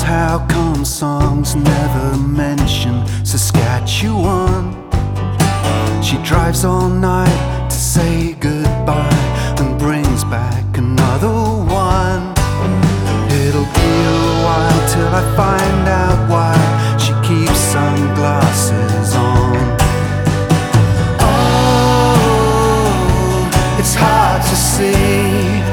how come songs never mention Saskatchewan? She drives all night to say goodbye and brings back another one. It'll be a while till I find out why she keeps sunglasses on. Oh, it's hard to see.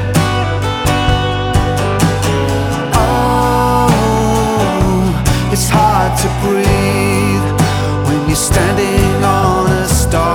It's hard to breathe when you're standing on a star.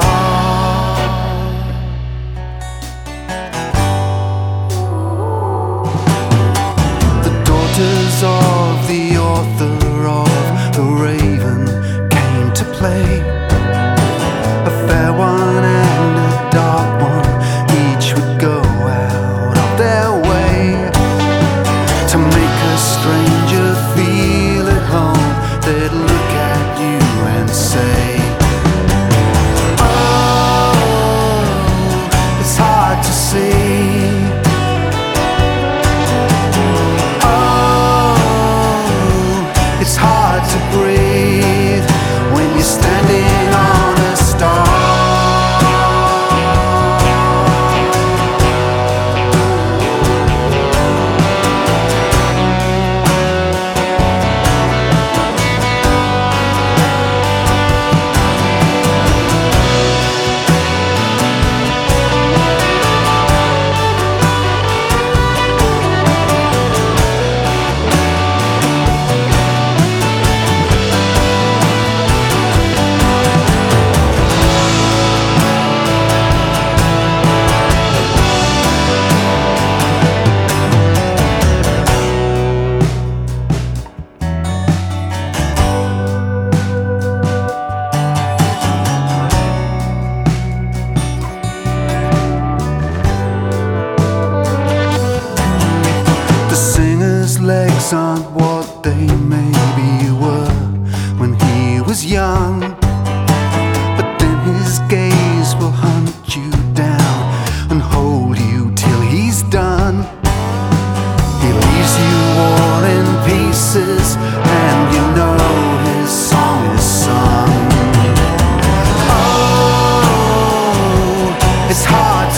The daughters of the author of The Raven came to play. A fair one and a dark one, each would go out of their way to make a stranger feel at home. They'd look at you and say, oh, it's hard to see. Oh, it's hard to breathe when you're standing on a star. Legs aren't what they maybe were when he was young, but then his gaze will hunt you down and hold you till he's done. He leaves you all in pieces, and you know his song is sung. Oh, it's hard